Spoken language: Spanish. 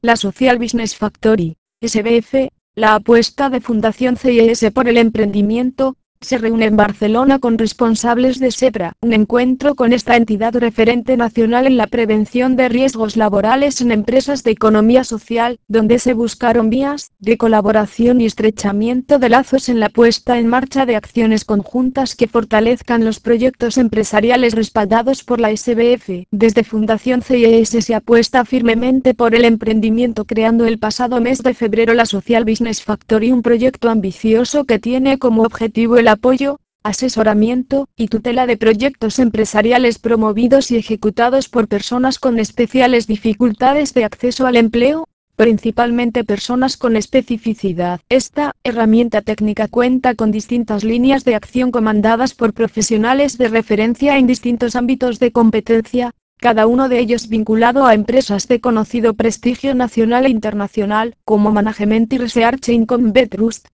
La Social Business Factory, SBF, la apuesta de Fundación CIS por el emprendimiento, se reúne en Barcelona con responsables de SEPRA, un encuentro con esta entidad referente nacional en la prevención de riesgos laborales en empresas de economía social, donde se buscaron vías de colaboración y estrechamiento de lazos en la puesta en marcha de acciones conjuntas que fortalezcan los proyectos empresariales respaldados por la SBF. Desde Fundación CIS se apuesta firmemente por el emprendimiento, creando el pasado mes de febrero la Social Business Factory, un proyecto ambicioso que tiene como objetivo el apoyo, asesoramiento y tutela de proyectos empresariales promovidos y ejecutados por personas con especiales dificultades de acceso al empleo, principalmente personas con especificidad. Esta herramienta técnica cuenta con distintas líneas de acción comandadas por profesionales de referencia en distintos ámbitos de competencia, cada uno de ellos vinculado a empresas de conocido prestigio nacional e internacional, como Management y Research Income Trust,